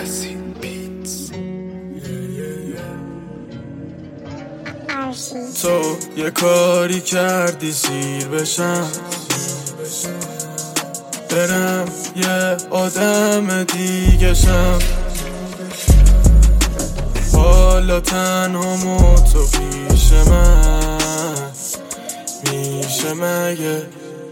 تو یه کاری کردی سیر بشم، برم یه آدم دیگه شم. حالا تنها تو پیش من میشه مگه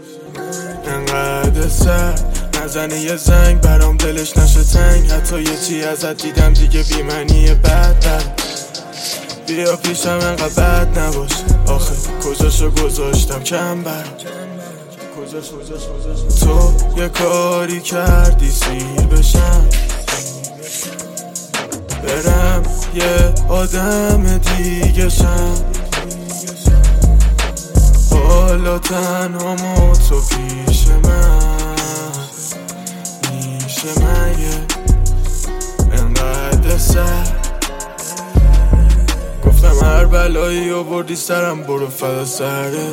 انقدر سر نزنه یه زنگ برام دلش نشه تنگ. حتی یه چی ازت دیدم دیگه بیمنیه بد بیا پیشم انقدر بد نباش. آخه کجاشو گذاشتم کم برام تو یه کاری کردی سیر بشم، برم یه آدم دیگه شم. حالا تنها تو پیش من میشه مگه انقدر سر. گفتم هر بلایی آوردی سرم برو فدا سره.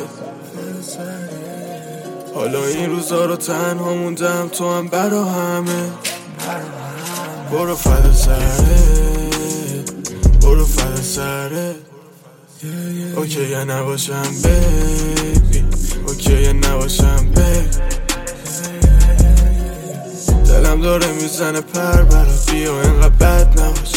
حالا این روزا رو تنها موندم تو هم برا همه. برو فدا سره برو فدا سره. اوکی یا نباشم بیبی، اوکی یا نباشم بیبی. دلم داره میزنه پر برات بیا اینقدر بد نباش.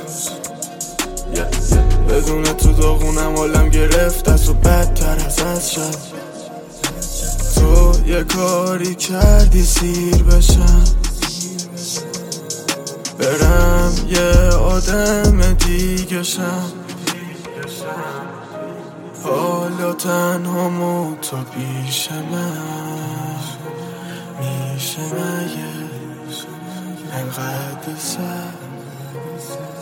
بدون تو داغونم حالم گرفت از و بدتر از شد. تو یه کاری کردی سیر بشم، برم یه آدم دیگه شم. حالا تنها تو پیش من میشه مگه انقدر سر.